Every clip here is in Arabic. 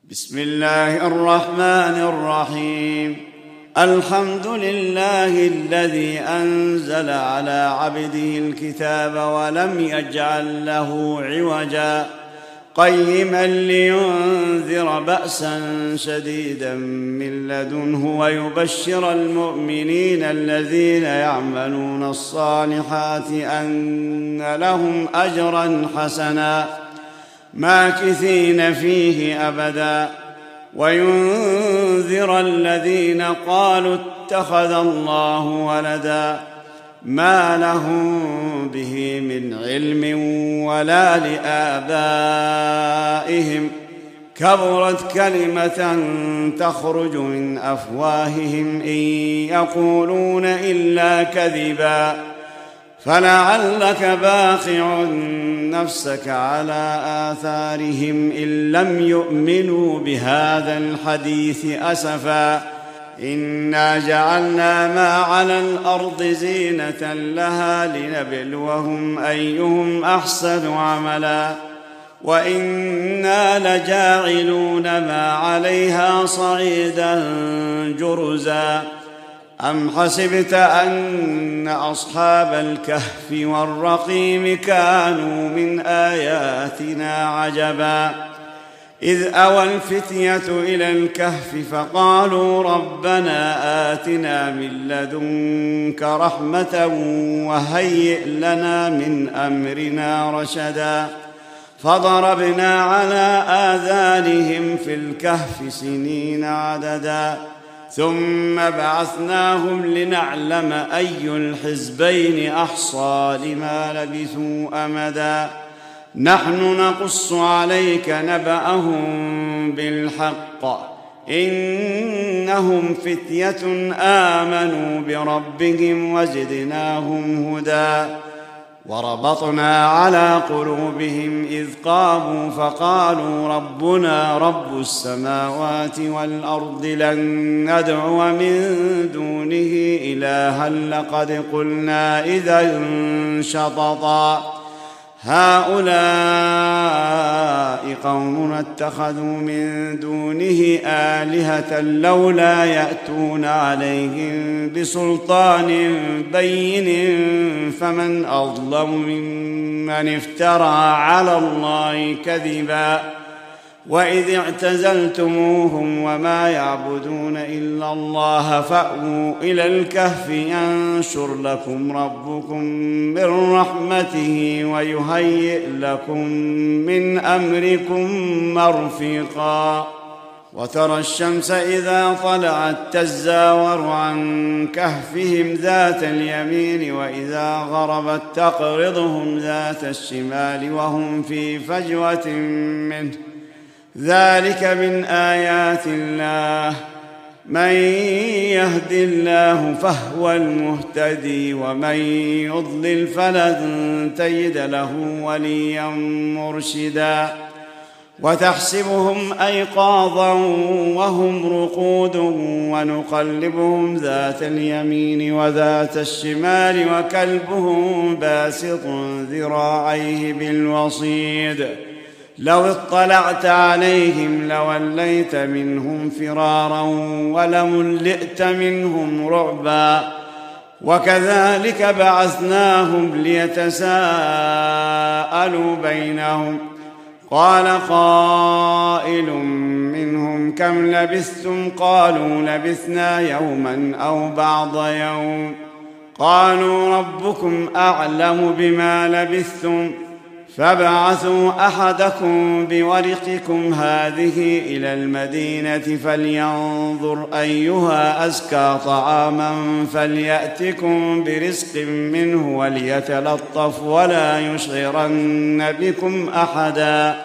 بسم الله الرحمن الرحيم. الحمد لله الذي أنزل على عبده الكتاب ولم يجعل له عوجا قيما لينذر بأسا شديدا من لدنه ويبشر المؤمنين الذين يعملون الصالحات أن لهم أجرا حسنا ماكثين فيه أبدا وينذر الذين قالوا اتخذ الله ولدا ما لهم به من علم ولا لآبائهم كبرت كلمة تخرج من أفواههم إن يقولون إلا كذبا فلعلك باخع نفسك على آثارهم إن لم يؤمنوا بهذا الحديث أسفا إنا جعلنا ما على الأرض زينة لها لنبلوهم أيهم أحسن عملا وإنا لجاعلون ما عليها صعيدا جرزا أم حسبت أن أصحاب الكهف والرقيم كانوا من آياتنا عجبا إذ أوى الفتية إلى الكهف فقالوا ربنا آتنا من لدنك رحمة وهيئ لنا من أمرنا رشدا فضربنا على آذانهم في الكهف سنين عددا ثم بعثناهم لنعلم أي الحزبين أحصى لما لبثوا أمدا نحن نقص عليك نبأهم بالحق إنهم فتية آمنوا بربهم وزدناهم هدى وربطنا على قلوبهم إذ قاموا فقالوا ربنا رب السماوات والأرض لن ندعو من دونه إلها لقد قلنا إذا شططا هؤلاء قومنا اتخذوا من دونه آلهة لولا يأتون عليهم بسلطان بين فمن أظلم ممن افترى على الله كذبا وإذ اعتزلتموهم وما يعبدون إلا الله فأووا إلى الكهف ينشر لكم ربكم من رحمته ويهيئ لكم من أمركم مرفقا وترى الشمس إذا طلعت تزاور عن كهفهم ذات اليمين وإذا غربت تقرضهم ذات الشمال وهم في فجوة منه ذلك من آيات الله من يهد الله فهو المهتدي ومن يضلل فلن تجد له وليا مرشدا وتحسبهم أيقاظا وهم رقود ونقلبهم ذات اليمين وذات الشمال وكلبهم باسط ذراعيه بالوصيد لو اطلعت عليهم لوليت منهم فرارا ولملئت منهم رعبا وكذلك بعثناهم ليتساءلوا بينهم قال قائل منهم كم لبثتم قالوا لبثنا يوما أو بعض يوم قالوا ربكم أعلم بما لبثتم فابعثوا أحدكم بورقكم هذه إلى المدينة فلينظر أيها أزكى طعاما فليأتكم برزق منه وليتلطف ولا يشعرن بكم أحدا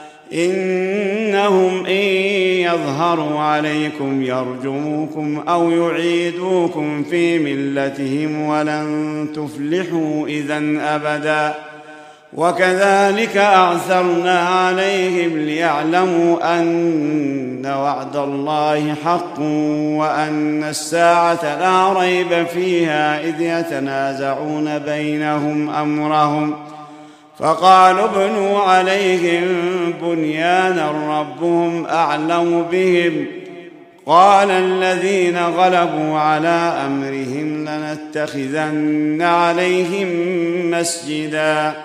إنهم إن يظهروا عليكم يرجموكم أو يعيدوكم في ملتهم ولن تفلحوا إذن أبدا وكذلك أعثرنا عليهم ليعلموا أن وعد الله حق وأن الساعة لا ريب فيها إذ يتنازعون بينهم أمرهم فقالوا ابنوا عليهم بنيانا ربهم أعلم بهم قال الذين غلبوا على أمرهم لنتخذن عليهم مسجدا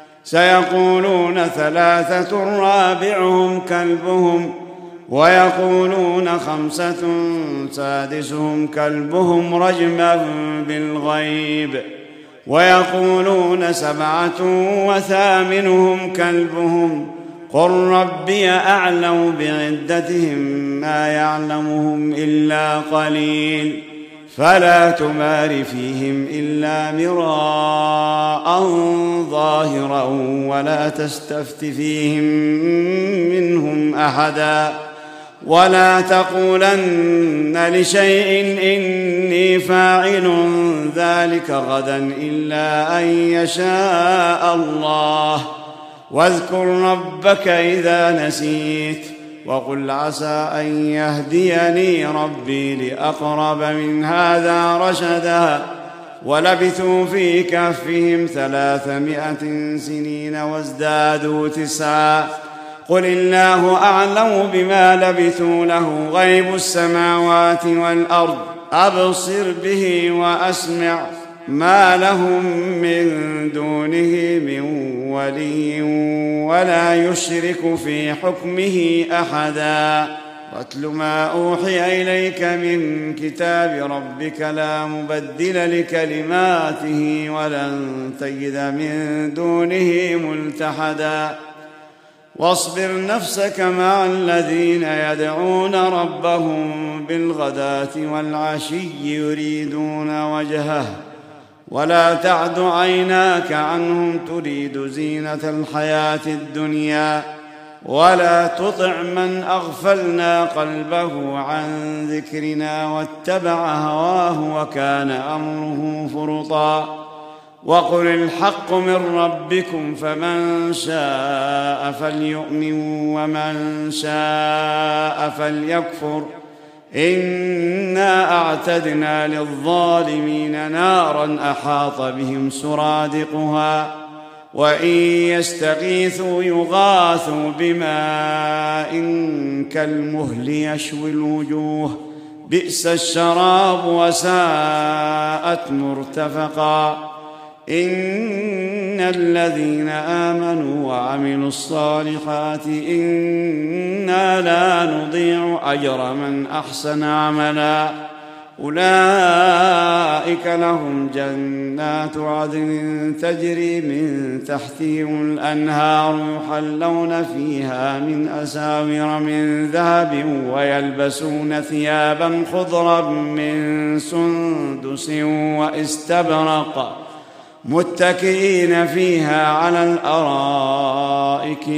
سيقولون ثلاثة رابعهم كلبهم ويقولون خمسة سادسهم كلبهم رجما بالغيب ويقولون سبعة وثامنهم كلبهم قل ربي أعلم بعدتهم ما يعلمهم إلا قليل فلا تمار فيهم إلا مراء ظاهرا ولا تستفت فيهم منهم أحدا ولا تقولن لشيء إني فاعل ذلك غدا إلا أن يشاء الله واذكر ربك إذا نسيت وقل عسى أن يهديني ربي لأقرب من هذا رشدا ولبثوا في كهفهم 300 سنين وازدادوا 9 قل الله أعلم بما لبثوا له غيب السماوات والأرض أبصر به وأسمع ما لهم من دونه من ولي ولا يشرك في حكمه أحدا واتل ما أوحي إليك من كتاب ربك لا مبدل لكلماته ولن تجد من دونه ملتحدا واصبر نفسك مع الذين يدعون ربهم بالغداة والعشي يريدون وجهه ولا تعد عيناك عنهم تريد زينة الحياة الدنيا ولا تطع من أغفلنا قلبه عن ذكرنا واتبع هواه وكان أمره فرطا وقل الحق من ربكم فمن شاء فليؤمن ومن شاء فليكفر إنا أعتدنا للظالمين نارا أحاط بهم سرادقها وإن يستغيثوا يغاثوا بماء كالمهل يشوي الوجوه بئس الشراب وساءت مرتفقا إن الذين آمنوا وعملوا الصالحات إنا لا نضيع أجر من أحسن عملا أولئك لهم جنات عدن تجري من تحتهم الأنهار يحلون فيها من أساور من ذهب ويلبسون ثيابا خضرا من سندس وإستبرق متكئين فيها على الأرائك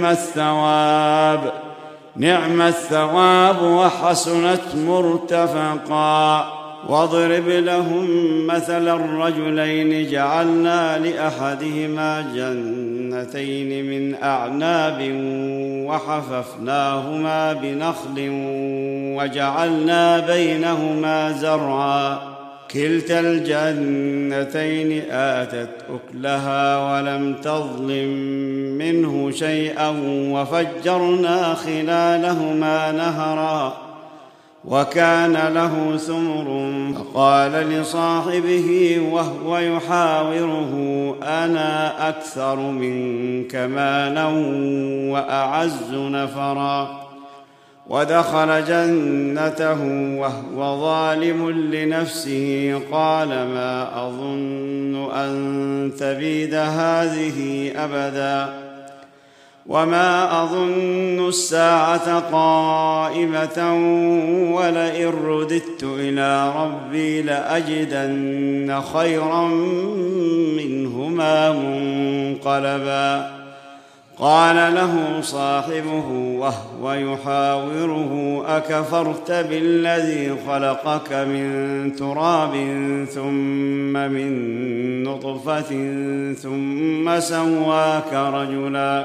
نعم الثواب وحسنت مرتفقا واضرب لهم مثل الرجلين جعلنا لأحدهما جنتين من أعناب وحففناهما بنخل وجعلنا بينهما زرعا كلتا الجنتين آتت أكلها ولم تظلم منه شيئا وفجرنا خلالهما نهرا وكان له ثمر فقال لصاحبه وهو يحاوره أنا أكثر منك مالا وأعز نفرا ودخل جنته وهو ظالم لنفسه قال ما أظن أن تبيد هذه أبدا وما أظن الساعة قائمة ولئن رددت إلى ربي لأجدن خيرا منهما منقلبا قال له صاحبه وهو يحاوره أكفرت بالذي خلقك من تراب ثم من نطفة ثم سواك رجلا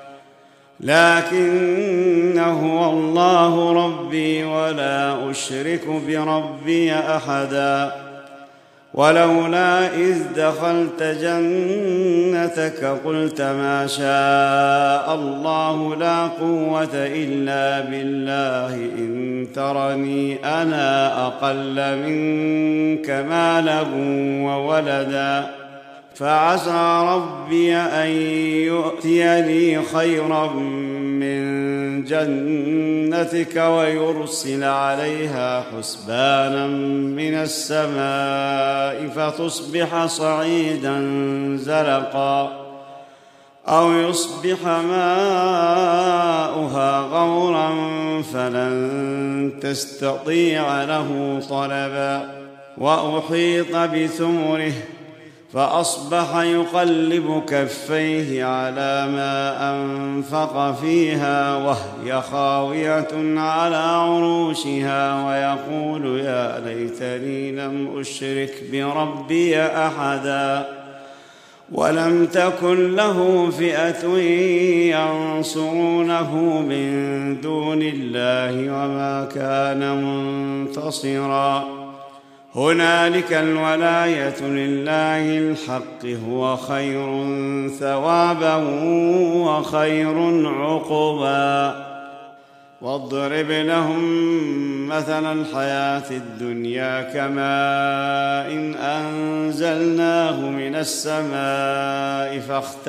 لكن هو الله ربي ولا أشرك بربي أحدا ولولا إذ دخلت جنتك قلت ما شاء الله لا قوة إلا بالله إن ترني أنا أقل منك مالا وولدا فعسى ربي أن يؤتيني خيرا من جنتك ويرسل عليها حسبانا من السماء فتصبح صعيدا زلقا أو يصبح ماؤها غورا فلن تستطيع له طلبا وأحيط بثمره فأصبح يقلب كفيه على ما أنفق فيها وهي خاوية على عروشها ويقول يا ليتني لم أشرك بربي أحدا ولم تكن له فئة ينصرونه من دون الله وما كان منتصرا هنالك الولاية لله الحق هو خير ثوابا وخير عقبا واضرب لهم مثل الحياة الدنيا كماء إن أنزلناه من السماء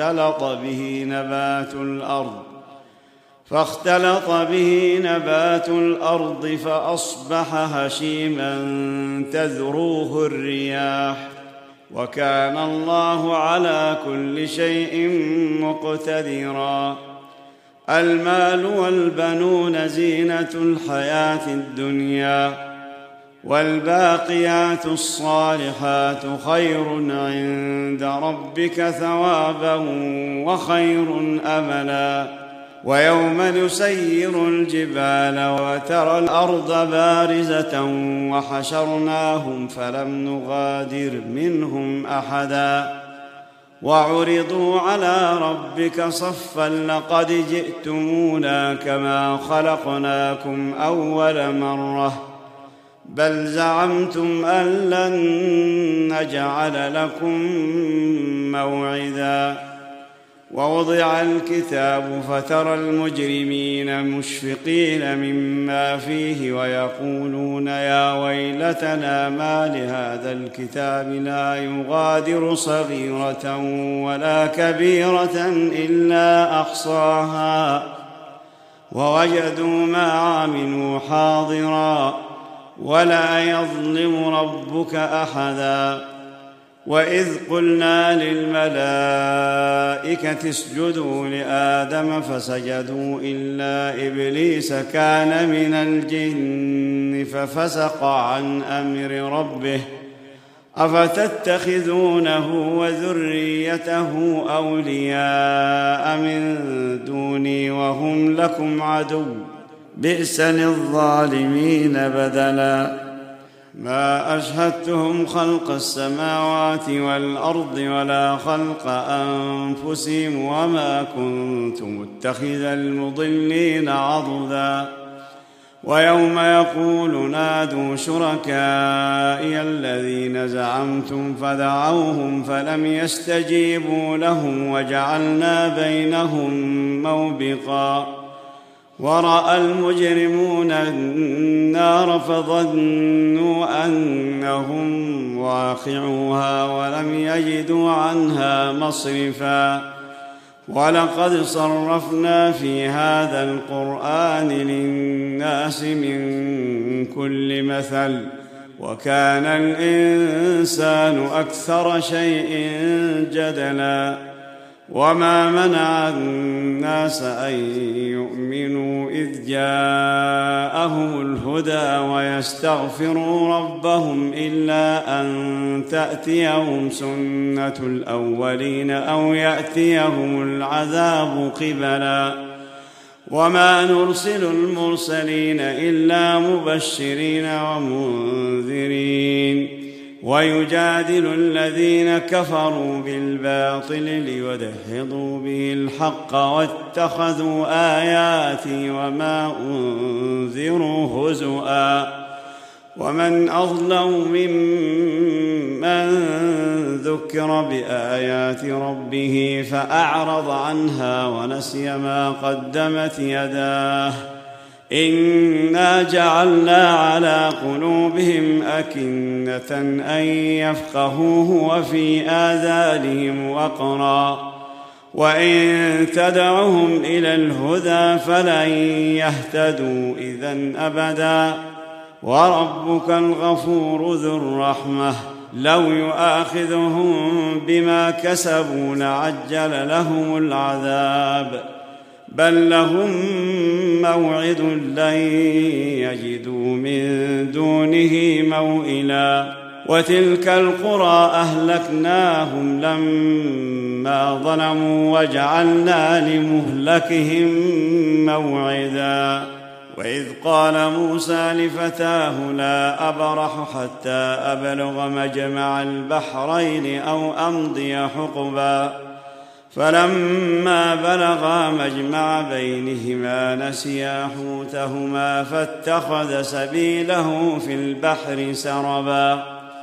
فاختلط به نبات الأرض فأصبح هشيما تذروه الرياح وكان الله على كل شيء مقتدرا المال والبنون زينة الحياة الدنيا والباقيات الصالحات خير عند ربك ثوابا وخير أملا ويوم نسير الجبال وترى الأرض بارزة وحشرناهم فلم نغادر منهم أحدا وعرضوا على ربك صفا لقد جئتمونا كما خلقناكم أول مرة بل زعمتم أن لن نجعل لكم موعدا ووضع الكتاب فترى المجرمين مشفقين مما فيه ويقولون يا ويلتنا ما لهذا الكتاب لا يغادر صغيرة ولا كبيرة إلا أحصاها ووجدوا ما عملوا حاضرا ولا يظلم ربك أحدا وإذ قلنا للملائكة اسجدوا لآدم فسجدوا إلا إبليس كان من الجن ففسق عن أمر ربه أفتتخذونه وذريته أولياء من دوني وهم لكم عدو بئس للظالمين بدلا ما أشهدتهم خلق السماوات والأرض ولا خلق أنفسهم وما كنت متخذ المضلين عضدا ويوم يقول نادوا شركائي الذين زعمتم فدعوهم فلم يستجيبوا لهم وجعلنا بينهم موبقا ورأى المجرمون النار فظنوا أنهم واقعوها ولم يجدوا عنها مصرفا ولقد صرفنا في هذا القرآن للناس من كل مثل وكان الإنسان أكثر شيء جدلا وما منع الناس أن يؤمنوا إذ جاءهم الهدى ويستغفروا ربهم إلا أن تأتيهم سنة الأولين أو يأتيهم العذاب قبلا وما نرسل المرسلين إلا مبشرين ومنذرين ويجادل الذين كفروا بالباطل ليدحضوا به الحق واتخذوا آياتي وما أنذروا هزؤا ومن أظلم ممن ذكر بآيات ربه فأعرض عنها ونسي ما قدمت يداه إنا جعلنا على قلوبهم أكنة أن يفقهوه وفي آذانهم وقرا وإن تدعهم إلى الهدى فلن يهتدوا إذن أبدا وربك الغفور ذو الرحمة لو يؤاخذهم بما كسبوا لعجل لهم العذاب بل لهم موعد لن يجدوا من دونه موئلا وتلك القرى أهلكناهم لما ظلموا وجعلنا لمهلكهم موعدا وإذ قال موسى لفتاه لا أبرح حتى أبلغ مجمع البحرين أو أمضي حقبا فلما بلغا مجمع بينهما نسيا حوتهما فاتخذ سبيله في البحر سربا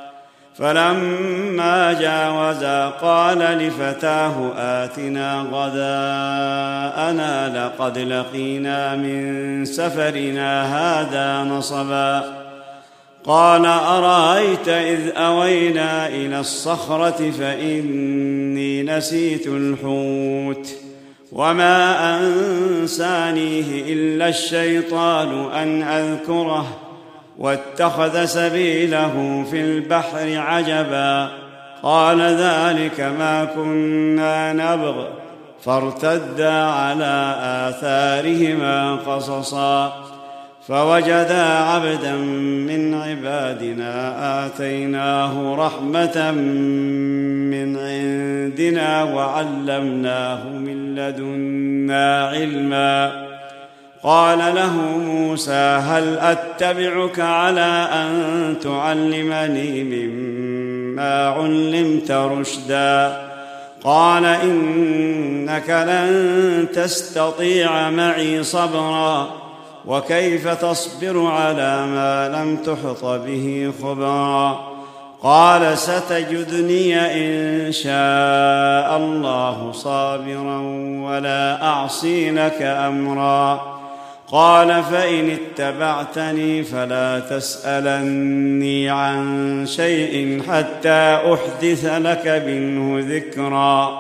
فلما جاوزا قال لفتاه آتنا غداءنا لقد لقينا من سفرنا هذا نصبا قال أرأيت إذ أوينا إلى الصخرة فإني نسيت الحوت وما أنسانيه إلا الشيطان أن أذكره واتخذ سبيله في البحر عجبا قال ذلك ما كنا نبغ فارتدا على آثارهما قصصا فوجدا عبدا من عبادنا آتيناه رحمة من عندنا وعلمناه من لدنا علما قال له موسى هل أتبعك على أن تعلمني مما علمت رشدا قال إنك لن تستطيع معي صبرا وكيف تصبر على ما لم تحط به خبرا قال ستجدني إن شاء الله صابرا ولا أعصي لك أمرا قال فإن اتبعتني فلا تسألني عن شيء حتى أحدث لك منه ذكرا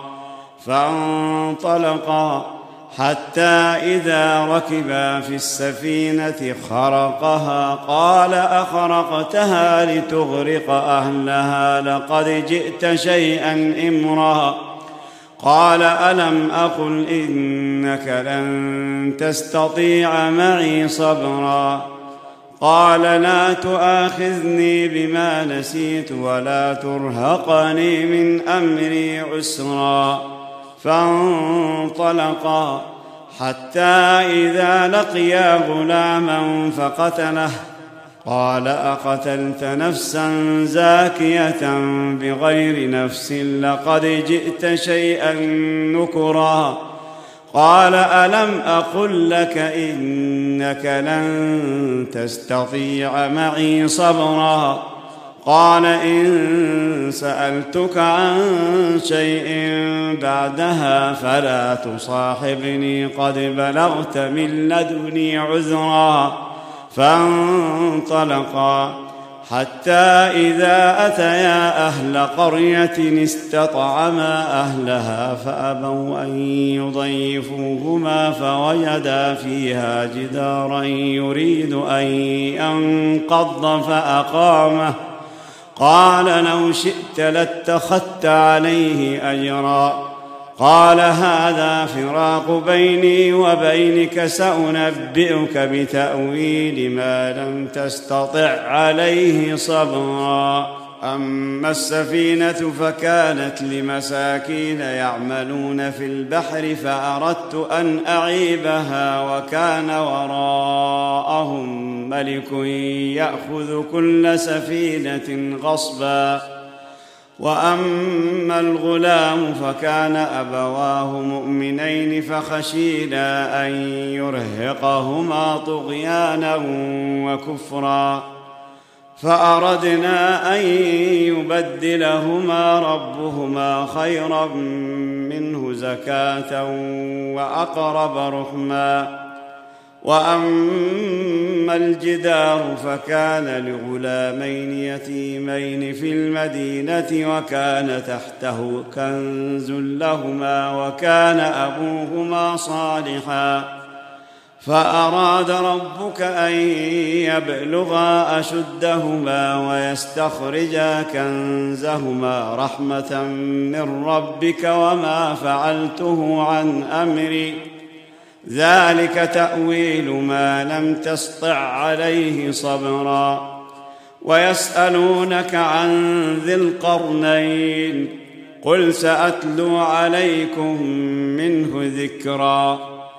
فانطلقا حتى إذا ركبا في السفينة خرقها قال أخرقتها لتغرق أهلها لقد جئت شيئا إمرا قال ألم أقل إنك لن تستطيع معي صبرا قال لا تؤاخذني بما نسيت ولا ترهقني من أمري عسرا فانطلقا حتى إذا لقيا غلاما فقتله قال أقتلت نفسا زاكية بغير نفس لقد جئت شيئا نكرا قال ألم أقل لك إنك لن تستطيع معي صبرا قال إن سألتك عن شيء بعدها فلا تصاحبني قد بلغت من لدني عذرا فانطلقا حتى إذا أتيا أهل قرية استطعما أهلها فأبوا أن يضيفوهما فوجدا فيها جدارا يريد أن ينقض فأقامه قال لو شئت لاتخذت عليه أجرا قال هذا فراق بيني وبينك سأنبئك بتأويل ما لم تستطع عليه صبرا أما السفينة فكانت لمساكين يعملون في البحر فأردت أن أعيبها وكان وراءهم ملك يأخذ كل سفينة غصبا وأما الغلام فكان أبواه مؤمنين فخشينا أن يرهقهما طغيانا وكفرا فأردنا أن يبدلهما ربهما خيرا منه زكاة وأقرب رحما. وأما الجدار فكان لغلامين يتيمين في المدينة وكان تحته كنز لهما وكان أبوهما صالحا فأراد ربك أن يبلغا أشدهما ويستخرجا كنزهما رحمة من ربك وما فعلته عن أمري ذلك تأويل ما لم تسطع عليه صبرا. ويسألونك عن ذي القرنين قل سأتلو عليكم منه ذكرا.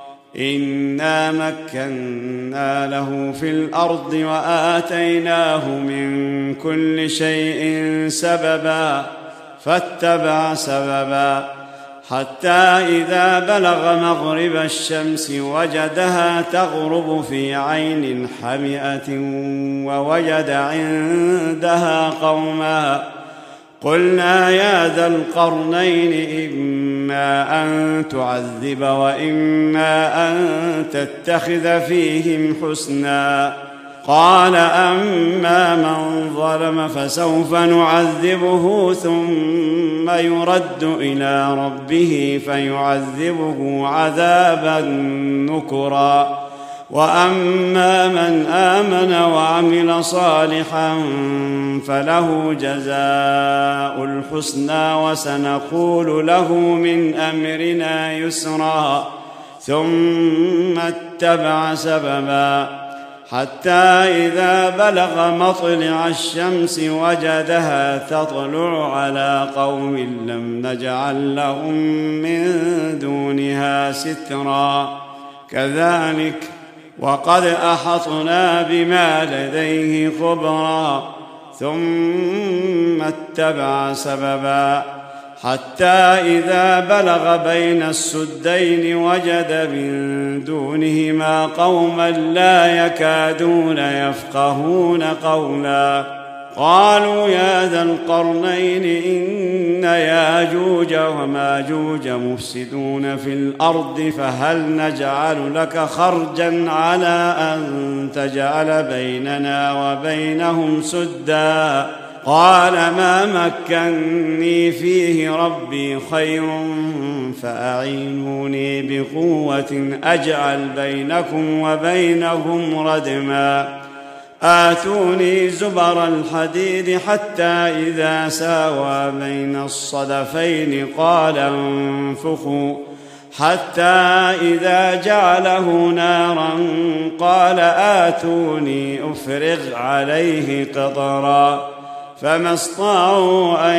إنا مكنا له في الأرض وآتيناه من كل شيء سببا فاتبع سببا حتى إذا بلغ مغرب الشمس وجدها تغرب في عين حمئة ووجد عندها قوما قلنا يا ذا القرنين إما أن تعذب وإما أن تتخذ فيهم حسنا. قال أما من ظلم فسوف نعذبه ثم يرد إلى ربه فيعذبه عذابا نكرا. وأما من آمن وعمل صالحا فله جزاء الحسنى وسنقول له من أمرنا يسرا. ثم اتبع سببا حتى إذا بلغ مطلع الشمس وجدها تطلع على قوم لم نجعل لهم من دونها سترا كذلك وقد أحطنا بما لديه خبرا. ثم اتبع سببا حتى إذا بلغ بين السدين وجد من دونهما قوما لا يكادون يفقهون قولا. قالوا يا ذا القرنين إن ياجوج وماجوج مفسدون في الأرض فهل نجعل لك خرجا على أن تجعل بيننا وبينهم سدا. قال ما مكني فيه ربي خير فأعينوني بقوة أجعل بينكم وبينهم ردما. آتوني زبر الحديد حتى إذا ساوى بين الصدفين قال انفخوا حتى إذا جعله نارا قال آتوني أفرغ عليه قطرا. فما استطاعوا أن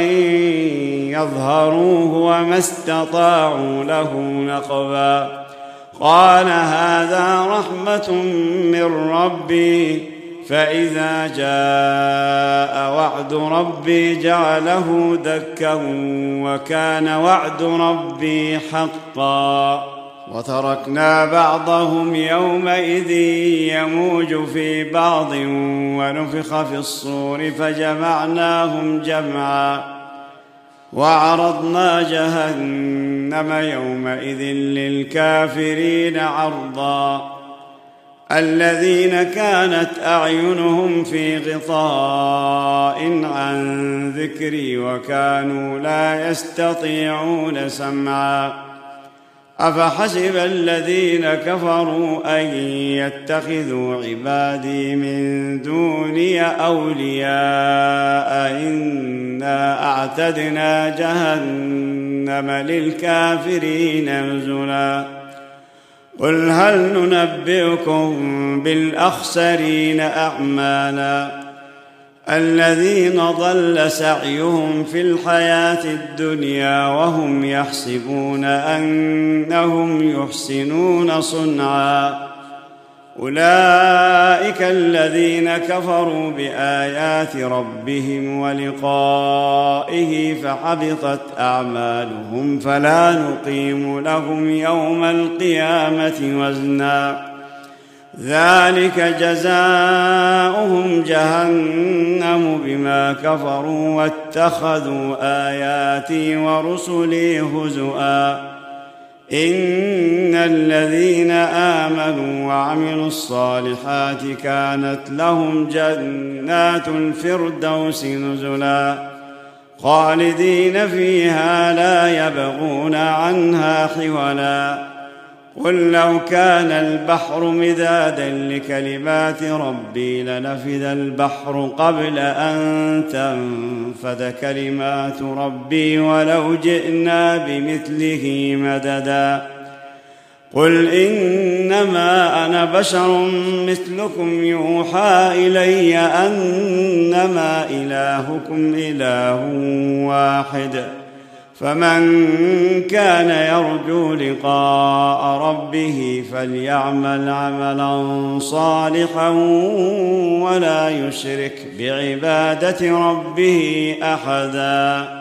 يظهروه وما استطاعوا له نقبا. قال هذا رحمة من ربي فإذا جاء وعد ربي جعله دكا وكان وعد ربي حقا. وتركنا بعضهم يومئذ يموج في بعض ونفخ في الصور فجمعناهم جمعا. وعرضنا جهنم يومئذ للكافرين عرضا. الذين كانت أعينهم في غطاء عن ذكري وكانوا لا يستطيعون سمعا. أفحسب الذين كفروا أن يتخذوا عبادي من دوني أولياء إنا أعتدنا جهنم للكافرين نزلا. قل هل ننبئكم بالأخسرين أعمالا الذين ضل سعيهم في الحياة الدنيا وهم يحسبون أنهم يحسنون صنعا. أولئك الذين كفروا بآيات ربهم ولقائه فحبطت أعمالهم فلا نقيم لهم يوم القيامة وزنا. ذلك جزاؤهم جهنم بما كفروا واتخذوا آياتي ورسلي هزؤا إن الذين آمنوا وعملوا الصالحات كانت لهم جنات الفردوس نزلا خالدين فيها لا يبغون عنها حولا قل لو كان البحر مدادا لكلمات ربي لنفد البحر قبل أن تنفد كلمات ربي ولو جئنا بمثله مددا قل إنما أنا بشر مثلكم يوحى إلي أنما إلهكم إله واحد فمن كان يرجو لقاء ربه فليعمل عملا صالحا ولا يشرك بعبادة ربه أحدا